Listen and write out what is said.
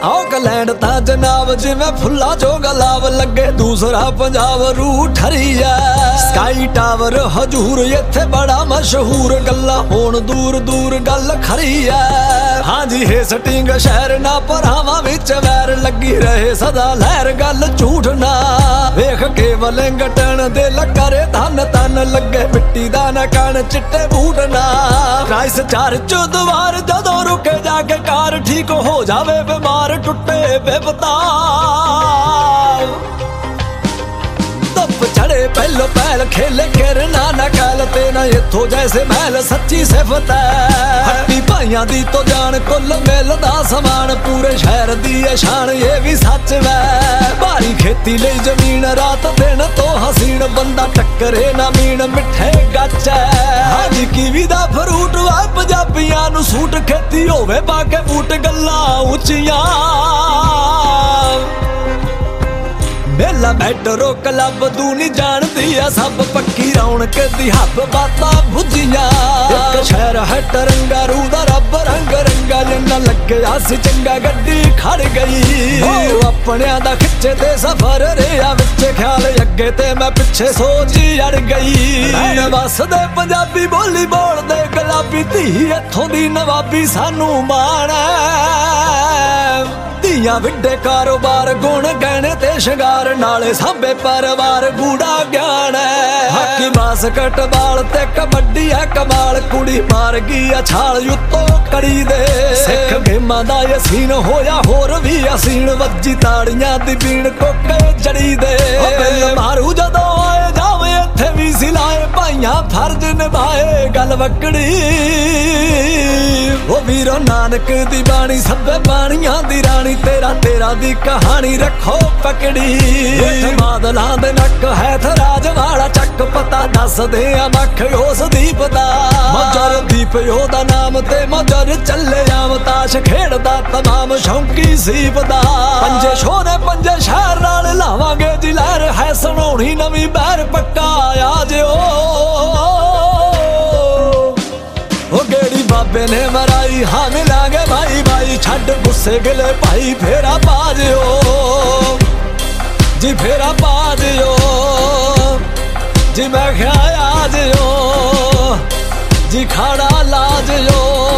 Auckland ता जनाब जिवें फुल्ला जो गलाव लगे दूसरा पंजाब रूह ठरी है। स्काई टावर हजूर इत्थे बड़ा मशहूर गल्लां होण दूर दूर गल खरी है। हाँ जी हेस्टिंग शहर ना भरावां विच वैर लगी रहे सदा लहर गल झूठ ना वेख के वलिंगटन दिल करे धन तन लगे मिट्टी दा ना कण चिट्टे बूट ना क्राइस्ट चर्च द्वार जदों रुके जाके कार ठीक हो जावे बीमार टुटे बेपता धुप चढ़े पहलो पहल खेले खेरना ना कहल तेना इथों जैसे महल सच्ची सिफत है। हट्टी भाइयां दी तो जान कुल मिलदा समान पूरे शहर दी है शान ये भी सच है। भारी खेती लई जमीन रात दिन तो हसीन बंदा टक्करे ना मीन मिठे गच है। हां कीवी दा फ्रूट आ पंजाबियां नू सूट खेती होवे बाके बूट गल्लां उच्चियां मेला मैट्रो क्लब दूनी जानदी है सब पक्की रौनक दी हब बातां भुजियां एक शहर है तरंगा रू दा रब रंग रंगा जिन्ना लगे आसी चंगा गड्डी खड़ गई अपनियां दा खिच्चे ते सफर रेहा विच ख्याल अगे ते मैं पिछे सोच ही अड़ गई। मैं वसदे पंजाबी बोली बोलदे गुलाबी धी इत्थों दी नवाबी सानू माण धीआं विड्डे कारोबार गुण गहने ते शंगार नाले सांभे परिवार गूड़ा ज्ञान है। हाकी बास्कट बाल ते कबड्डी है कमाल कुड़ी मार गई छाल उत्तों कड़ी दे सिख गेमां दा यसीन होया होर भी असीन वज्जी ताड़ियां दी बीण कोके जड़ी दे मारू जदों आए जावे इत्थे भी सिलाए भाइयां फर्ज निभाए गल वकड़ी ओ वीरो नानक दी बाणी सभे बाणियां दी रानी तेरा तेरा दी कहानी रखो पकड़ी बादलां दे नक है थराज वाला चक पता दस दे मख उस दीप दा मजर दीप ओदा नाम ते मजर चले आम ताश खेड़दा तमाम शौकी सीप दा पंजे शोरे पंजे शहर नाल लावांगे जी लहर है सुनाउणी नवीं बहर पक्का आ जिओ ओ गेड़ी बाबे ने मराई हाँ मिलांगे भाई भाई छड़ गुस्से गिले भाई फेरा पा जियो जी फेरा पा जियो जी मैं ख्या आ जियो जी खाड़ा ला जियो।